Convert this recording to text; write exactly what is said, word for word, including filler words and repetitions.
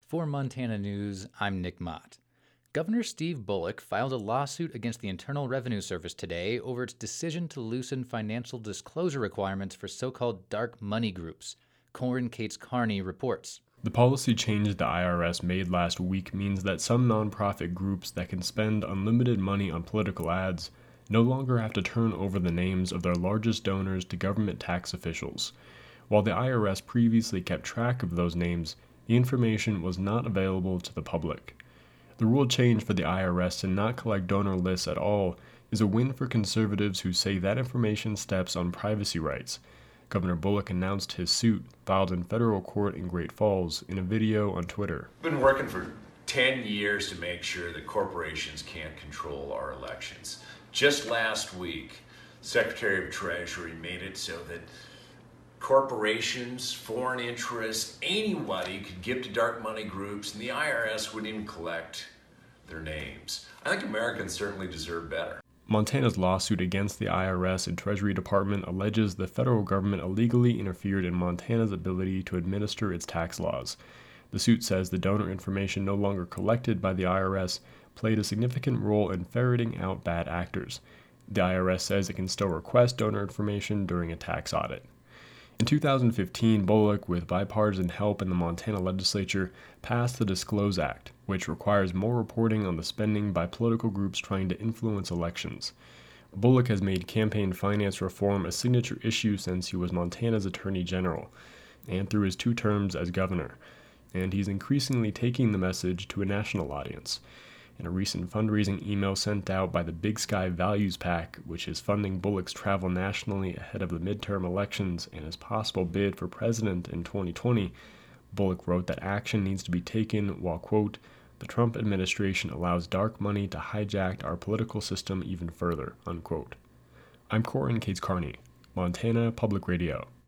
For Montana News, I'm Nick Mott. Governor Steve Bullock filed a lawsuit against the Internal Revenue Service today over its decision to loosen financial disclosure requirements for so-called dark money groups. Corin Cates Carney reports. The policy change the I R S made last week means that some nonprofit groups that can spend unlimited money on political ads no longer have to turn over the names of their largest donors to government tax officials. While the I R S previously kept track of those names, the information was not available to the public. The rule change for the I R S to not collect donor lists at all is a win for conservatives who say that information steps on privacy rights. Governor Bullock announced his suit, filed in federal court in Great Falls, in a video on Twitter. We've been working for ten years to make sure that corporations can't control our elections. Just last week, Secretary of Treasury made it so that corporations, foreign interests, anybody could give to dark money groups, and the I R S wouldn't even collect their names. I think Americans certainly deserve better. Montana's lawsuit against the I R S and Treasury Department alleges the federal government illegally interfered in Montana's ability to administer its tax laws. The suit says the donor information no longer collected by the I R S played a significant role in ferreting out bad actors. The I R S says it can still request donor information during a tax audit. In two thousand fifteen, Bullock, with bipartisan help in the Montana legislature, passed the Disclose Act, which requires more reporting on the spending by political groups trying to influence elections. Bullock has made campaign finance reform a signature issue since he was Montana's Attorney General, and through his two terms as governor, and he's increasingly taking the message to a national audience. In a recent fundraising email sent out by the Big Sky Values PAC, which is funding Bullock's travel nationally ahead of the midterm elections and his possible bid for president in twenty twenty, Bullock wrote that action needs to be taken while, quote, the Trump administration allows dark money to hijack our political system even further, unquote. I'm Corin Cates Carney, Montana Public Radio.